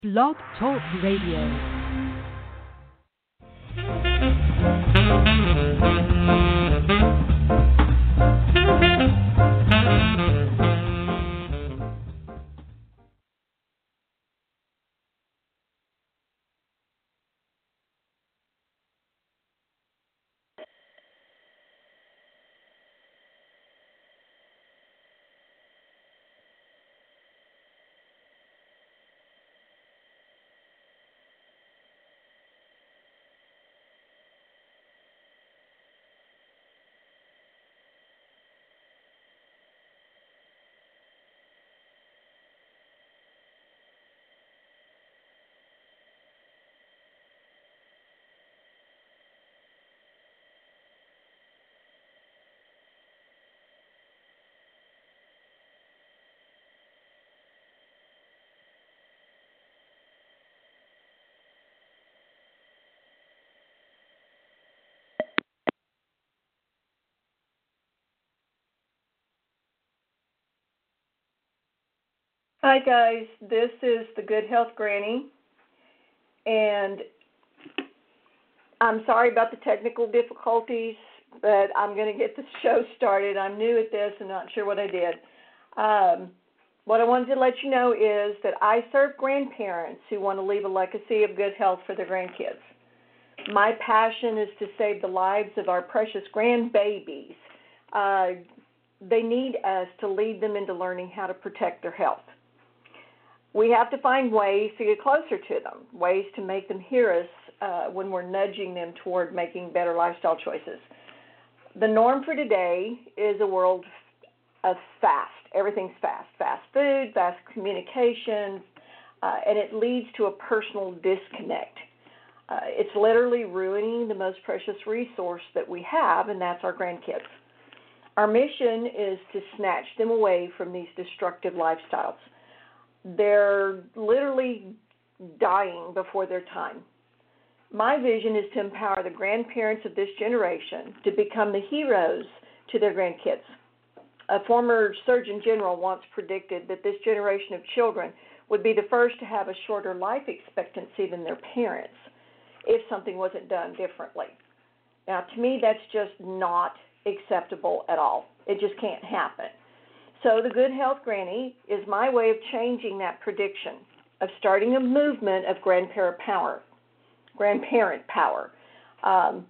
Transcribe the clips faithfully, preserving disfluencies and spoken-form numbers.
Blog Talk Radio. Hi guys, this is the Good Health Granny, and I'm sorry about the technical difficulties, but I'm going to get the show started. I'm new at this and not sure what I did. Um, what I wanted to let you know is that I serve grandparents who want to leave a legacy of good health for their grandkids. My passion is to save the lives of our precious grandbabies. Uh, they need us to lead them into learning how to protect their health. We have to find ways to get closer to them, ways to make them hear us uh, when we're nudging them toward making better lifestyle choices. The norm for today is a world of fast. Everything's fast. Fast food, fast communication, uh, and it leads to a personal disconnect. Uh, it's literally ruining the most precious resource that we have, and that's our grandkids. Our mission is to snatch them away from these destructive lifestyles. They're literally dying before their time. My vision is to empower the grandparents of this generation to become the heroes to their grandkids. A former Surgeon General once predicted that this generation of children would be the first to have a shorter life expectancy than their parents if something wasn't done differently. Now, to me, that's just not acceptable at all. It just can't happen. So the Good Health Granny is my way of changing that prediction, of starting a movement of grandparent power. Grandparent power. Um,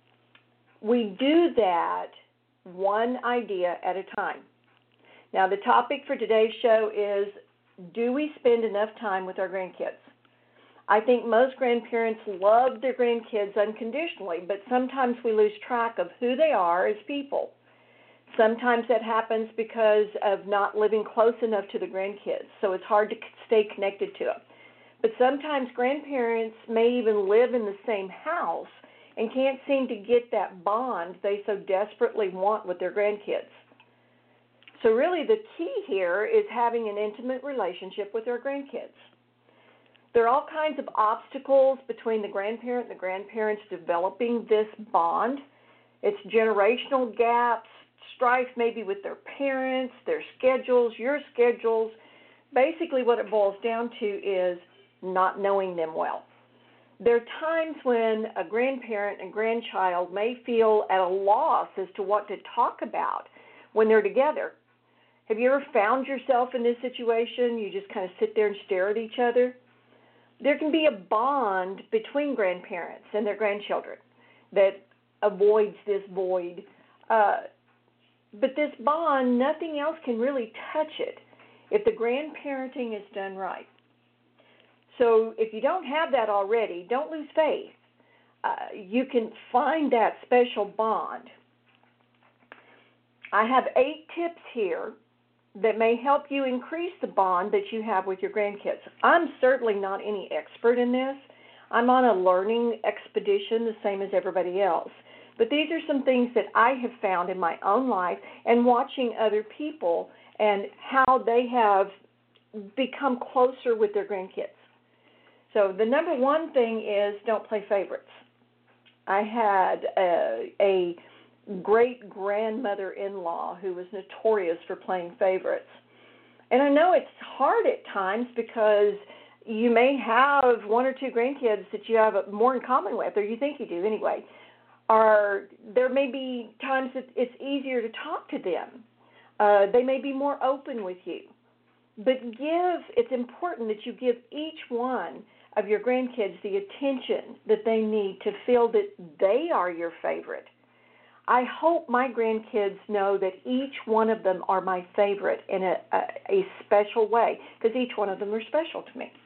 we do that one idea at a time. Now, the topic for today's show is, do we spend enough time with our grandkids? I think most grandparents love their grandkids unconditionally, but sometimes we lose track of who they are as people. Sometimes that happens because of not living close enough to the grandkids, so it's hard to stay connected to them. But sometimes grandparents may even live in the same house and can't seem to get that bond they so desperately want with their grandkids. So really the key here is having an intimate relationship with our grandkids. There are all kinds of obstacles between the grandparent and the grandparents developing this bond. It's generational gaps, strife maybe with their parents, their schedules, your schedules. Basically what it boils down to is not knowing them well. There are times when a grandparent and grandchild may feel at a loss as to what to talk about when they're together. Have you ever found yourself in this situation? You just kind of sit there and stare at each other? There can be a bond between grandparents and their grandchildren that avoids this void. Uh, But this bond, nothing else can really touch it if the grandparenting is done right. So if you don't have that already, don't lose faith. Uh, you can find that special bond. I have eight tips here that may help you increase the bond that you have with your grandkids. I'm certainly not any expert in this. I'm on a learning expedition the same as everybody else. But these are some things that I have found in my own life and watching other people and how they have become closer with their grandkids. So the number one thing is don't play favorites. I had a, a great-grandmother-in-law who was notorious for playing favorites. And I know it's hard at times because You may have one or two grandkids that you have more in common with, or you think you do anyway. Or there may be times that it's easier to talk to them. Uh, they may be more open with you. But give, it's important that you give each one of your grandkids the attention that they need to feel that they are your favorite. I hope my grandkids know that each one of them are my favorite in a, a, a special way, because each one of them are special to me.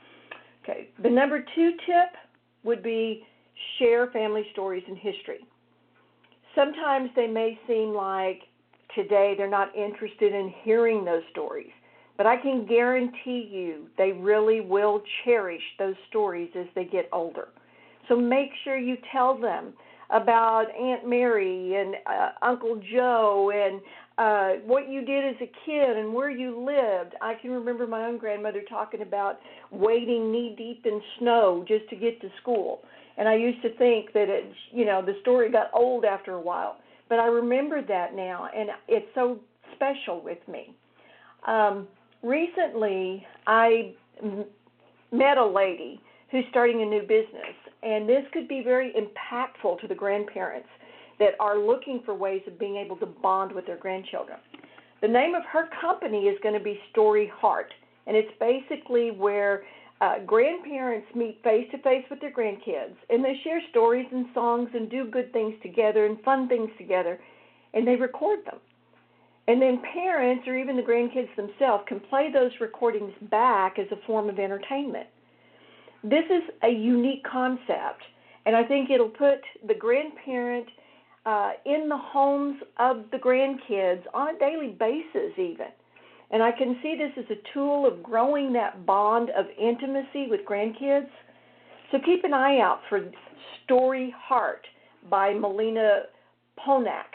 Okay, the number two tip would be share family stories and history. Sometimes they may seem like today they're not interested in hearing those stories, but I can guarantee you they really will cherish those stories as they get older. So make sure you tell them about Aunt Mary and uh, Uncle Joe and uh, what you did as a kid and where you lived. I can remember my own grandmother talking about wading knee-deep in snow just to get to school. And I used to think that, it, you know, the story got old after a while. But I remember that now, and it's so special with me. Um, recently, I m- met a lady who's starting a new business, and this could be very impactful to the grandparents that are looking for ways of being able to bond with their grandchildren. The name of her company is going to be Story Heart, and it's basically where uh, grandparents meet face-to-face with their grandkids, and they share stories and songs and do good things together and fun things together, and they record them. And then parents or even the grandkids themselves can play those recordings back as a form of entertainment. This is a unique concept, and I think it'll put the grandparent uh, in the homes of the grandkids on a daily basis even. And I can see this as a tool of growing that bond of intimacy with grandkids. So keep an eye out for Story Heart by Melina Ponak.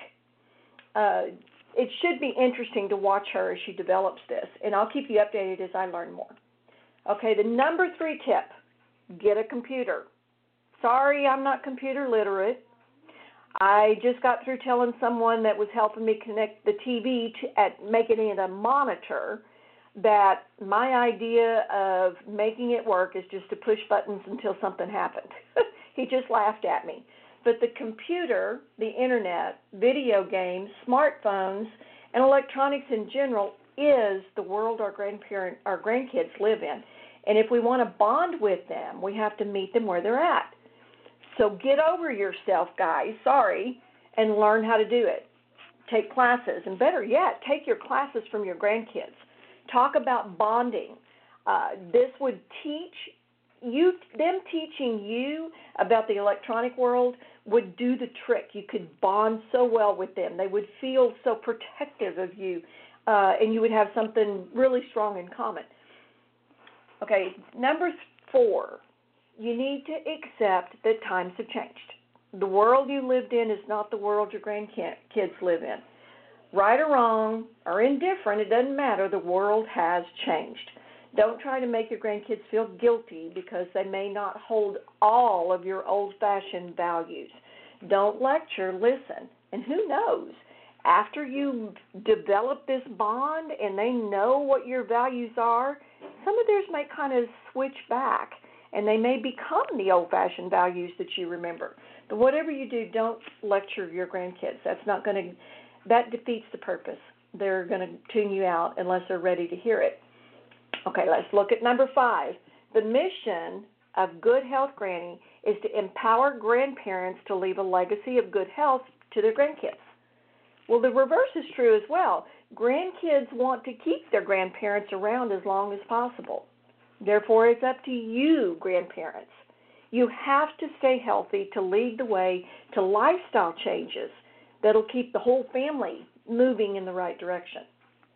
Uh, it should be interesting to watch her as she develops this, and I'll keep you updated as I learn more. Okay, the number three tip, get a computer. Sorry, I'm not computer literate. I just got through telling someone that was helping me connect the T V to at making it a monitor that my idea of making it work is just to push buttons until something happened. He just laughed at me. But the computer, the internet, video games, smartphones, and electronics in general is the world our grandparent, our grandkids live in. And if we want to bond with them, we have to meet them where they're at. So get over yourself, guys, sorry, and learn how to do it. Take classes, and better yet, take your classes from your grandkids. Talk about bonding. Uh, this would teach you, them teaching you about the electronic world would do the trick. You could bond so well with them. They would feel so protective of you, uh, and you would have something really strong in common. Okay, number four, you need to accept that times have changed. The world you lived in is not the world your grandkids live in. Right or wrong or indifferent, it doesn't matter. The world has changed. Don't try to make your grandkids feel guilty because they may not hold all of your old-fashioned values. Don't lecture, listen. And who knows, after you develop this bond and they know what your values are, some of theirs may kind of switch back, and they may become the old-fashioned values that you remember. But whatever you do, don't lecture your grandkids. That's not going to, that defeats the purpose. They're going to tune you out unless they're ready to hear it. Okay, let's look at number five. The mission of Good Health Granny is to empower grandparents to leave a legacy of good health to their grandkids. Well, the reverse is true as well. Grandkids want to keep their grandparents around as long as possible. Therefore, it's up to you, grandparents. You have to stay healthy to lead the way to lifestyle changes that'll keep the whole family moving in the right direction.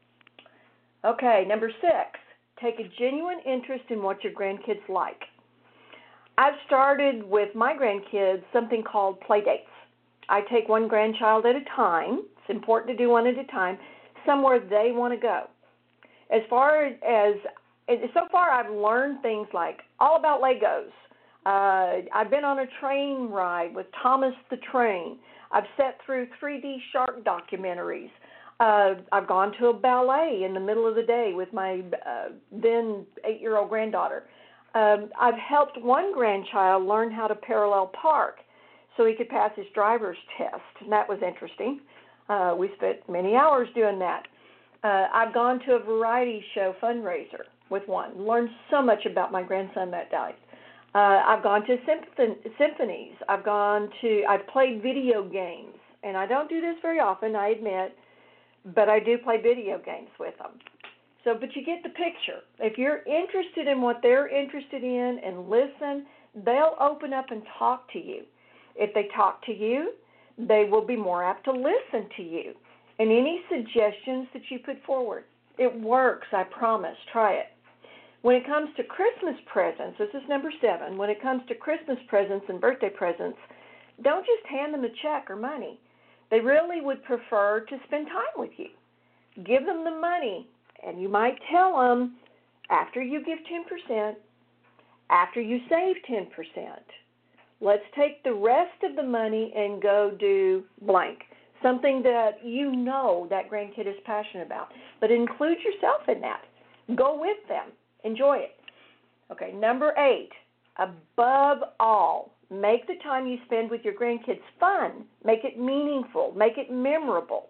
Okay, number six, take a genuine interest in what your grandkids like. I've started with my grandkids something called play dates. I take one grandchild at a time. It's important to do one at a time, somewhere they want to go. As far as, so far I've learned things like all about Legos. Uh, I've been on a train ride with Thomas the Train. I've sat through three D shark documentaries. Uh, I've gone to a ballet in the middle of the day with my uh, then eight-year-old granddaughter. Um, I've helped one grandchild learn how to parallel park so he could pass his driver's test, and that was interesting. Uh, we spent many hours doing that. Uh, I've gone to a variety show fundraiser with one, learned so much about my grandson that day. Uh, I've gone to symphon- symphonies. I've gone to, I've played video games, and I don't do this very often, I admit, but I do play video games with them. So, but you get the picture. If you're interested in what they're interested in and listen, they'll open up and talk to you. If they talk to you, they will be more apt to listen to you. And any suggestions that you put forward, it works, I promise. Try it. When it comes to Christmas presents, this is number seven, when it comes to Christmas presents and birthday presents, don't just hand them a check or money. They really would prefer to spend time with you. Give them the money, and you might tell them, after you give ten percent, after you save ten percent, let's take the rest of the money and go do blank, something that you know that grandkid is passionate about. But include yourself in that. Go with them. Enjoy it. Okay, number eight, above all, make the time you spend with your grandkids fun. Make it meaningful. Make it memorable.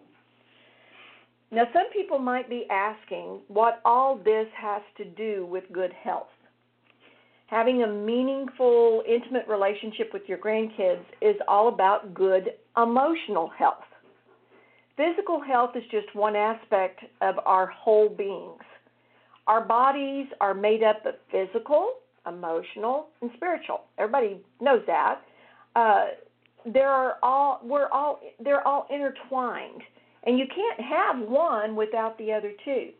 Now, some people might be asking what all this has to do with good health. Having a meaningful, intimate relationship with your grandkids is all about good emotional health. Physical health is just one aspect of our whole beings. Our bodies are made up of physical, emotional, and spiritual. Everybody knows that. Uh, there are all we're all they're all intertwined, and you can't have one without the other two.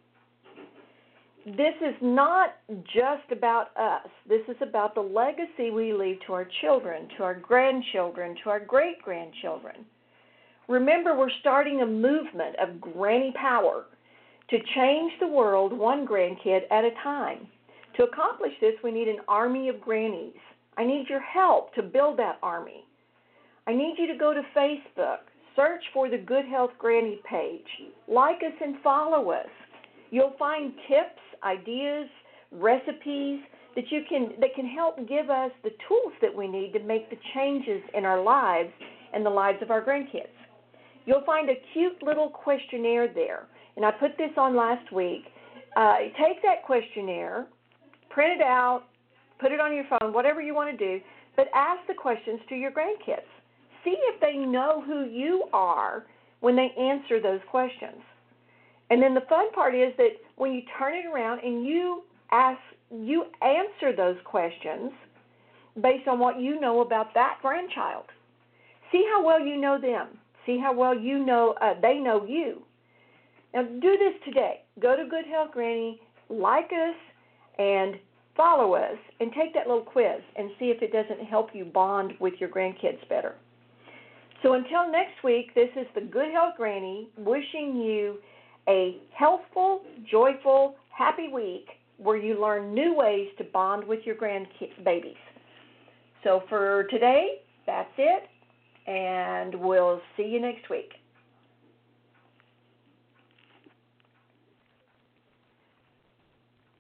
This is not just about us. This is about the legacy we leave to our children, to our grandchildren, to our great-grandchildren. Remember, we're starting a movement of granny power to change the world one grandkid at a time. To accomplish this, we need an army of grannies. I need your help to build that army. I need you to go to Facebook, search for the Good Health Granny page, like us and follow us. You'll find tips, ideas, recipes that you can that can help give us the tools that we need to make the changes in our lives and the lives of our grandkids. You'll find a cute little questionnaire there. And I put this on last week. Uh, take that questionnaire, print it out, put it on your phone, whatever you want to do, but ask the questions to your grandkids. See if they know who you are when they answer those questions. And then the fun part is that when you turn it around and you ask, you answer those questions based on what you know about that grandchild. See how well you know them. See how well you know uh, they know you. Now, do this today. Go to Good Health Granny, like us, and follow us, and take that little quiz and see if it doesn't help you bond with your grandkids better. So until next week, this is the Good Health Granny wishing you a healthful, joyful, happy week where you learn new ways to bond with your grandbabies. So for today, that's it, and we'll see you next week.